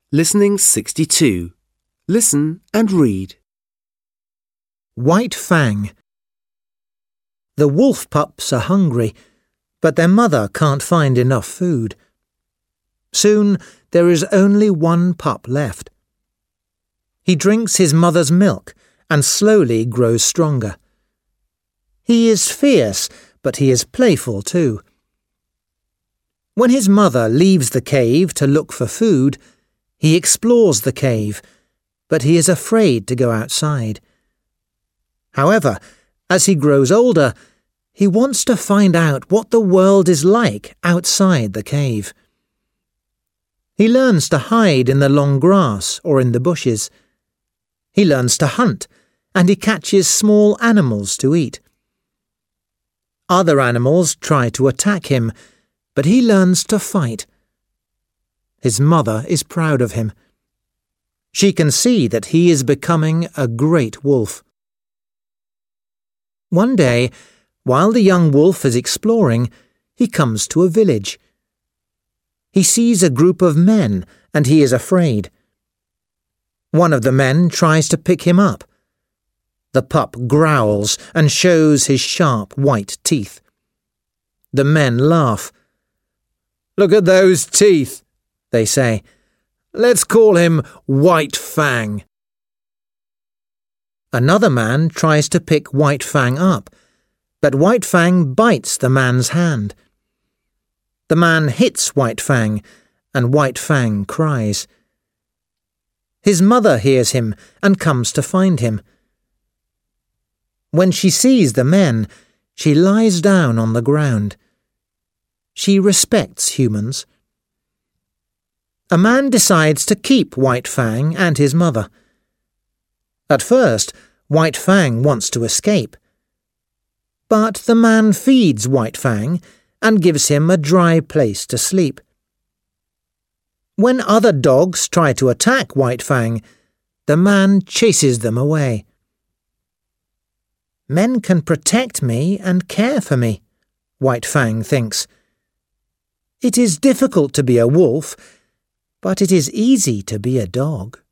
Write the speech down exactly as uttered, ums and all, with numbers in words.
Listening sixty-two. Listen and read. White Fang. The wolf pups are hungry, but their mother can't find enough food. Soon there is only one pup left. He drinks his mother's milk and slowly grows stronger. He is fierce, but he is playful too. When his mother leaves the cave to look for food, he explores the cave, but he is afraid to go outside. However, as he grows older, he wants to find out what the world is like outside the cave. He learns to hide in the long grass or in the bushes. He learns to hunt, and he catches small animals to eat. Other animals try to attack him, but he learns to fight. His mother is proud of him. She can see that he is becoming a great wolf. One day, while the young wolf is exploring, he comes to a village. He sees a group of men, and he is afraid. One of the men tries to pick him up. The pup growls and shows his sharp white teeth. The men laugh. "Look at those teeth," they say. "Let's call him White Fang." Another man tries to pick White Fang up, but White Fang bites the man's hand. The man hits White Fang, and White Fang cries. His mother hears him and comes to find him. When she sees the men, she lies down on the ground. She respects humans. A man decides to keep White Fang and his mother. At first, White Fang wants to escape. But the man feeds White Fang and gives him a dry place to sleep. When other dogs try to attack White Fang, the man chases them away. Men can protect me and care for me, White Fang thinks. It is difficult to be a wolf, but it is easy to be a dog.